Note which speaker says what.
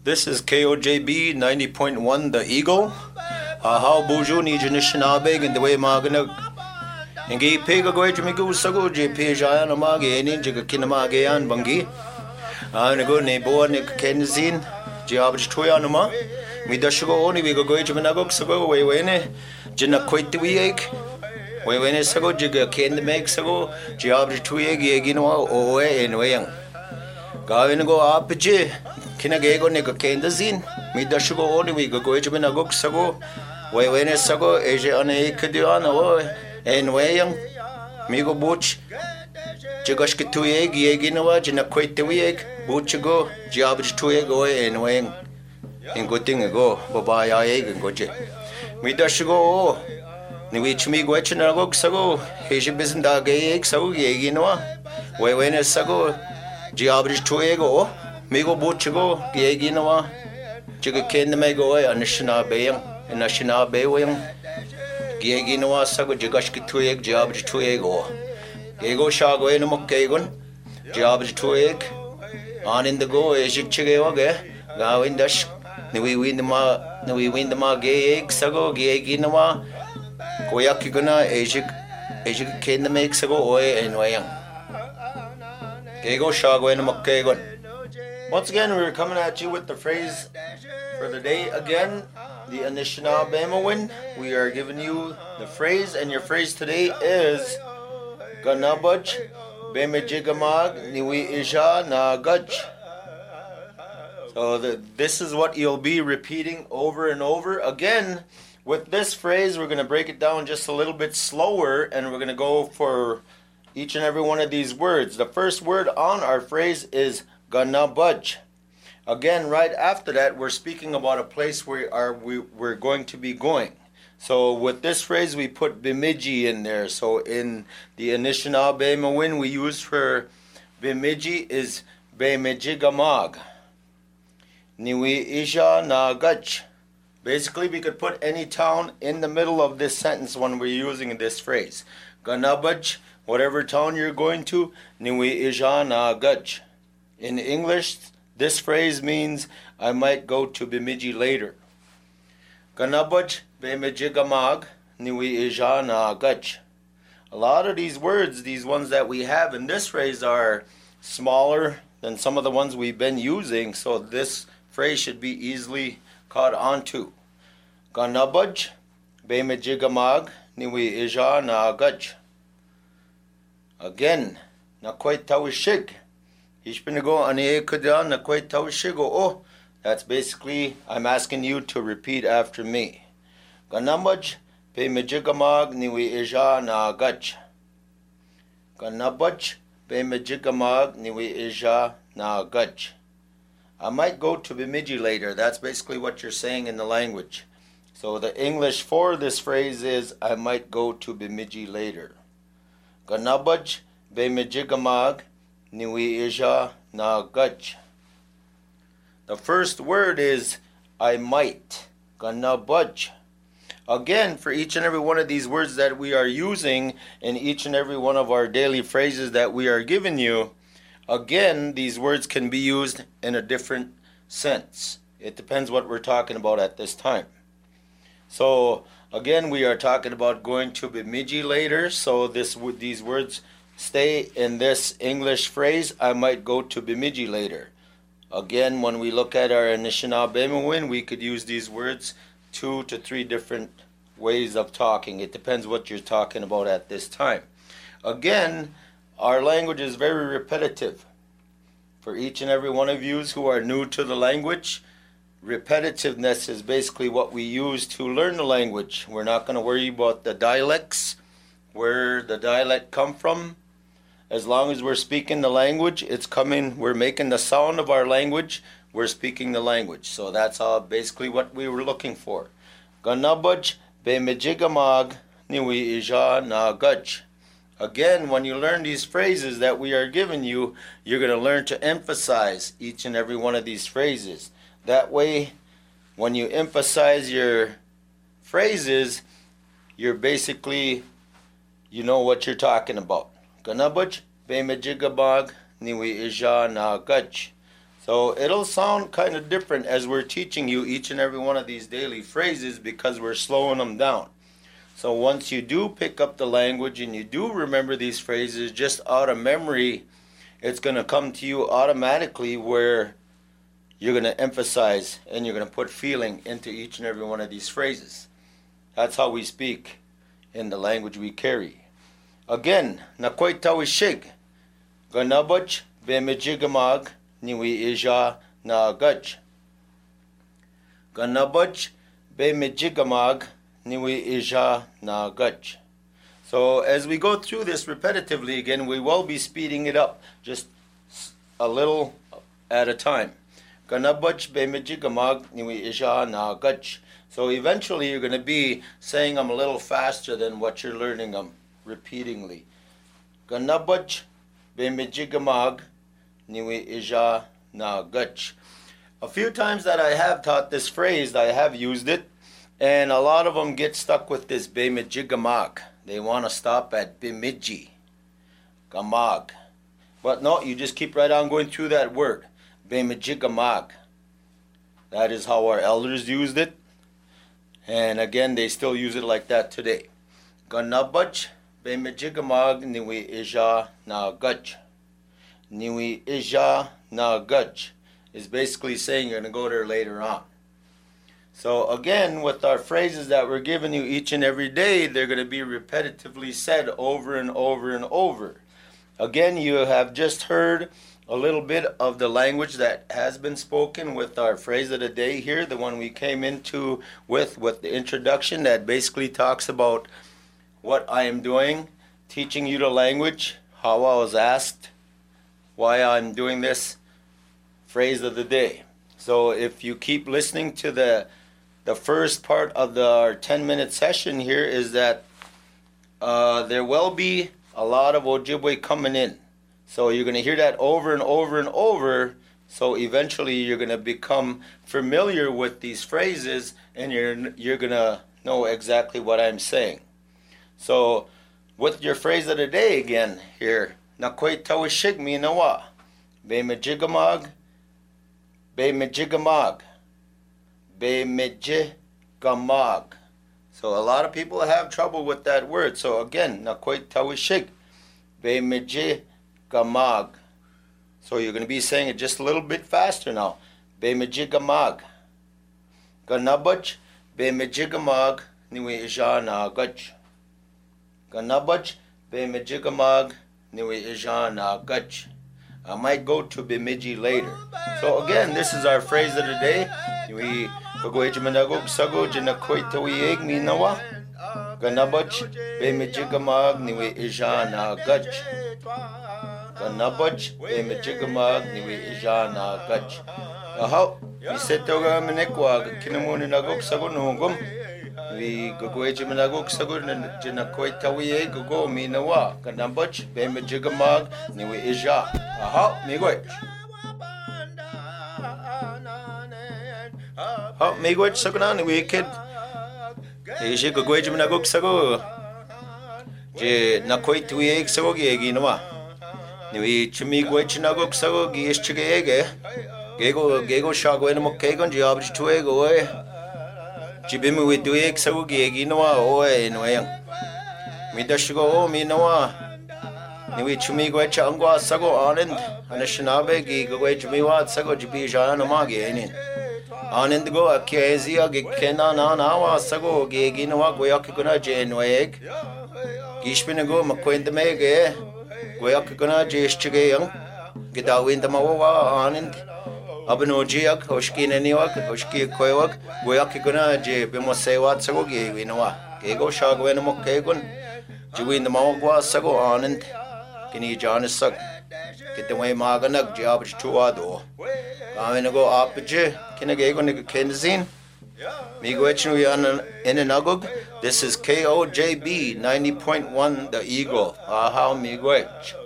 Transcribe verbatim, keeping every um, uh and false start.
Speaker 1: This is K O J B ninety point one The Eagle. How buju ni Anishinaabe and the way Magana. And gay pega go to Migu Sago, J. Peja and Amagi, and Injiga Kinamage and Bangi. And a good neighbor, Nick Kenzin, Giabj Toyanama. We dash go only we go to Managok Sago, way when Jina quite the week. We when it's Sago, Jiga Ken make Sago, Giabj Tuyagi, Gino, Owe, and Wayang. Gavin go up, J. Kinagago Nika Kendazin, me dash go only we go to Managok Sago, way when it's Sago, Asia on a Kadiana, and Wayang, Migo Butch, Jigashki Tuyeg, Yeginawa, Jina quite the week, Butchago, Giabj Tuyego, and Wayang. And good thing ago, Baba Yag and Goje. Me dash go, Niwich me Gwetch and Agok Sago, Asia Bizinda Gay, Sago, Yeginawa, way when it's Sago, Giabj Tuyego. Migo Butchago, Gieginawa, Jigaken the Mego, Anishina Bayam, and Nashina Baywing, Gieginawa, Sago, Jigashki Tueg, Jabj Tuego, Ego Shago, and Mokagon, Jabj Tueg, on in the go, Ejik Chigawage, Gawin Dash, Nui win the Ma, Nui win the Ma Gay, Sago, Gieginawa, Goyakiguna, Ejik, Ejik Ken the Make Sago, and Wayang. Ego Shago and Mokagon. Once again, we're coming at you with the phrase for the day. Again, the Anishinaabe. We are giving you the phrase, and your phrase today is Ganabaj Bemijigamag Niwi Isha Nagaj. So the, this is what you'll be repeating over and over. Again, with this phrase, we're going to break it down just a little bit slower, and we're going to go for each and every one of these words. The first word on our phrase is Ganabaj. Again, right after that, we're speaking about a place where are we, we're going to be going. So with this phrase, we put Bemidji in there. So in the Anishinaabe Mawin, we use for Bemidji is Bemijigamag. Niwi Isha Nagach. Basically, we could put any town in the middle of this sentence when we're using this phrase. Ganabaj, whatever town you're going to, Niwi Isha Nagach. In English, this phrase means I might go to Bemidji later. Ganabaj Bemijigamag Niwi Ija Nagach. A lot of these words, these ones that we have in this phrase, are smaller than some of the ones we've been using, so this phrase should be easily caught onto. Ganabaj Bemijigamag Niwi Ija Nagach. Again, Nakwai Tawishig. Ishpinago ane kudan na kwai tawshigo. Oh, that's basically I'm asking you to repeat after me. Ganabaj pe mejigamag niwi ija na gach. Ganabaj pe mejigamag niwi ija na gach. I might go to Bemidji later. That's basically what you're saying in the language. So the English for this phrase is I might go to Bemidji later. Ganabaj pe mejigamag Niwi Isha Nagach. The first word is I might. Ganabaj. Again, for each and every one of these words that we are using in each and every one of our daily phrases that we are giving you, again, these words can be used in a different sense. It depends what we're talking about at this time. So, again, we are talking about going to Bemidji later, so this these words stay in this English phrase, I might go to Bemidji later. Again, when we look at our Anishinaabe, we could use these words two to three different ways of talking. It depends what you're talking about at this time. Again, our language is very repetitive. For each and every one of you who are new to the language, repetitiveness is basically what we use to learn the language. We're not going to worry about the dialects, where the dialect come from. As long as we're speaking the language, it's coming, we're making the sound of our language, we're speaking the language. So that's all basically what we were looking for. Ganabaj Bemijigamag Niwi Ija Nagach. Again, when you learn these phrases that we are giving you, you're going to learn to emphasize each and every one of these phrases. That way, when you emphasize your phrases, you're basically, you know what you're talking about. Ganabaj Bemejigabag Niwi Ija Nagach. So it'll sound kind of different as we're teaching you each and every one of these daily phrases because we're slowing them down. So once you do pick up the language and you do remember these phrases just out of memory, it's going to come to you automatically where you're going to emphasize and you're going to put feeling into each and every one of these phrases. That's how we speak in the language we carry. Again, nakoy tawishig, ganabach bemijigamag niwi ija na gaj. Ganabach bemijigamag niwi ija na gaj. So as we go through this repetitively again, we will be speeding it up just a little at a time. Ganabach bemijigamag niwi ija na gaj. So eventually you're going to be saying them a little faster than what you're learning them repeatingly. Ganabach bemijigamag niwi ija na gaj. A few times that I have taught this phrase, I have used it, and a lot of them get stuck with this bemijigamag. They want to stop at bimiji, gamag. But no, you just keep right on going through that word, bemijigamag. That is how our elders used it. And again, they still use it like that today. Ganabach bemijigamag niwi ija na gaj. Niwi ija na gaj is basically saying you're going to go there later on. So again, with our phrases that we're giving you each and every day, they're going to be repetitively said over and over and over. Again, you have just heard a little bit of the language that has been spoken with our phrase of the day here, the one we came into with with the introduction that basically talks about what I am doing, teaching you the language, how I was asked, why I'm doing this phrase of the day. So if you keep listening to the the first part of the, our ten minute session here is that uh, there will be a lot of Ojibwe coming in. So you're going to hear that over and over and over. So eventually you're going to become familiar with these phrases and you're you're going to know exactly what I'm saying. So with your phrase of the day again here, nakoy tawishig mi nawa, bemijigamag, bemijigamag, bemijigamag. So a lot of people have trouble with that word. So again, nakoy tawishig, bemijigamag. Gamag. So you're going to be saying it just a little bit faster now. Bemijigamag. Ganabach bemijigamag niwi ija na gaj. Ganabach bemijigamag niwi ija na gaj. I might go to bemiji later. So again, this is our phrase of the day. Niwi kagwejmanagog sago jinakoy tawieg minawa. Ganabach bemijigamag niwi ija na gaj. Ganabach bemijigamag niwi ija na gaj. Ahaw, isetoga menekwa kinamuni nagok sago nungum. Vi gagweji menagok sago jinakoy tawiye gogo minawa. Ganabach bemijigamag niwi ija. Ahaw, migwech. Ahaw, migwech sago na niwi kid. Ishi gagweji menagok sago. Je nakoy tawiye sago giegi nawa. Niwi chimigwe chinago ksago giishchigege gego gego shagwe no mokego jiabj tuego oe jibimi widuye ksago giegi noa oe noe midashigo o minawa niwi chimigwe changwa sago anand anashinabe gigwe chimiwa sago jibija no mage enin anand go akezia gekena na nawa sago giegi noa goyakiguna jenweg gishpinago makwendmege Goyak gana jeshchige yang gidawin damawa anand abnojiak hoshki neniwak hoshki koywak goyak gana je bimosewat sago gewinwa gego shagwen mokkegun jiwin damawa sago anand kini janisak kitwe maganak jabj tuado kamenago apje kinagego nig kenzin Miigwechnu yan inanagog. This is K O J B ninety point one The Eagle. Ahaw miigwech.